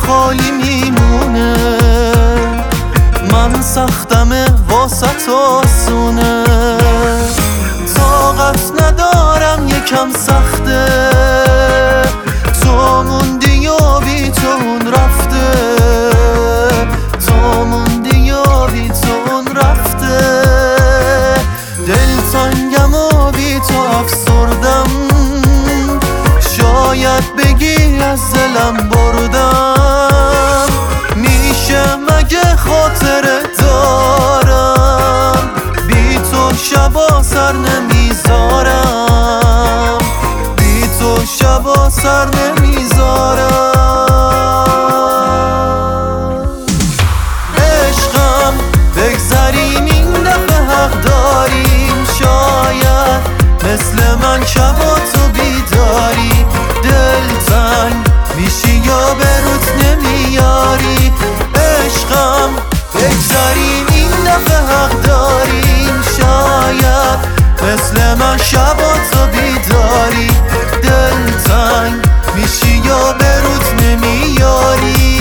خالی میمونه. من سختمه واسه آسونه، طاقت ندارم یکم سخته. تو موندی و بی تو اون رفته، تو موندی و بی تو اون رفته. دلتنگم و بی تو افسردم، شاید بگی از دلم بردم. میشه مگه خاطره دارم، بی تو شبا سر نمیذارم، بی تو شبا سر نمیذارم. عشقم بگذریم این دفعه حق داریم، شاید مثل من شبا تو بیداری. دلتنگ میشی یا بروت نمیاری. عشقم بگذریم این دفعه حق داریم، شاید مثل من شبا تو بیداری. دلتنگ میشی یا بروت نمیاری.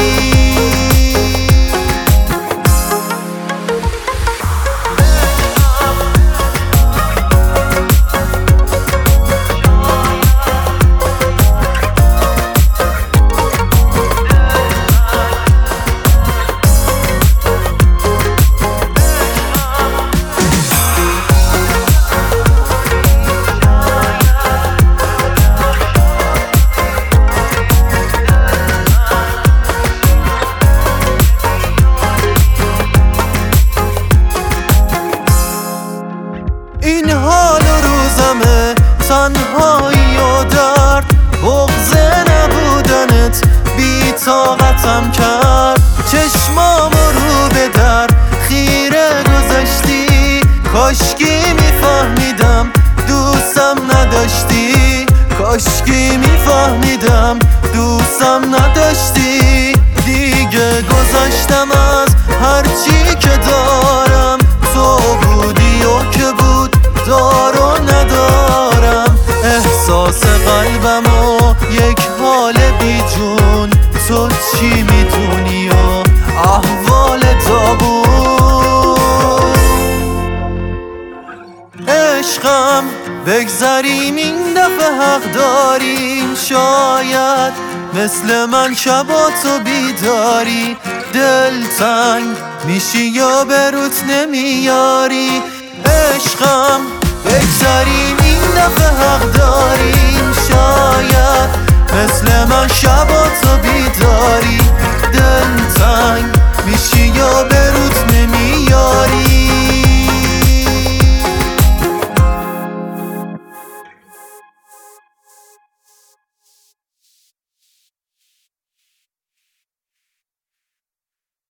این حال و روزمه، تنهایی و درد، بغض نبودنت بی طاقتم کرد. چشمامو رو به در خیره گذاشتی، کاشکی میفهمیدم دوستم نداشتی، کاشکی میفهمیدم دوستم نداشتی. دیگه گذاشتم از هرچی که دارم، تو بودی و که بود دارو ندارم. احساس قلبمو یک حال بی جون، تو چی میدونی و احوال دابون. عشقم بگذریم این دفعه حق داریم، شاید مثل من شبا تو بیداری. دلتنگ میشی یا بروت نمیاری. عشقم بگذریم این دفعه حق داریم، شاید مثل من شبا تو بیداری. دلتنگ میشی یا بروت